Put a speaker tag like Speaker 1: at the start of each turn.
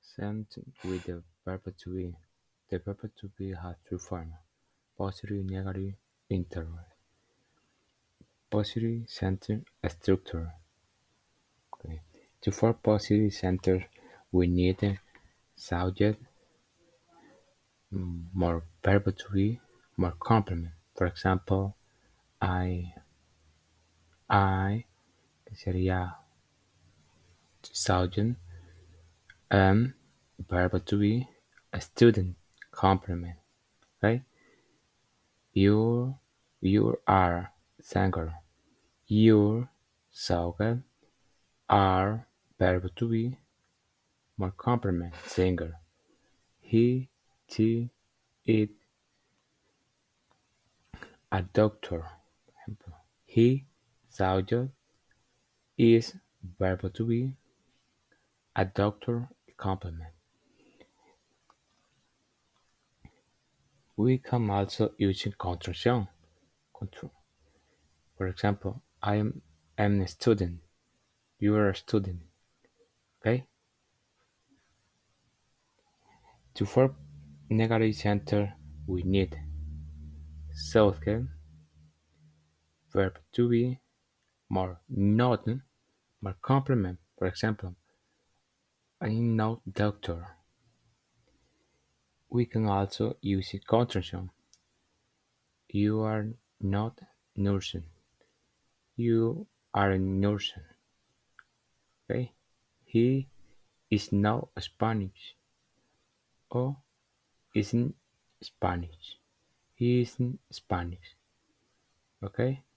Speaker 1: Sent with the verb to be. The verb to be has three forms: positive, negative, interrogative. Positive sentence structure. Okay. To form positive sentence, we need a subject, more verb to be, more complement. For example, I, que sería subject, am, verb to be, a student, complement. Okay? You are singer. Your subject are verb to be, more complement, singer. He, she, it, a doctor. He, subject, is verb to be, a doctor, complement. We can also use contraction. For example, am a student. You are a student. Okay? To form negative sentence, we need subject, verb to be, more not, more complement. For example, I'm not doctor. We can also use a contraction. You are not nursing. You are a nurse. Okay? He is not Spanish or isn't Spanish. He isn't Spanish. Okay?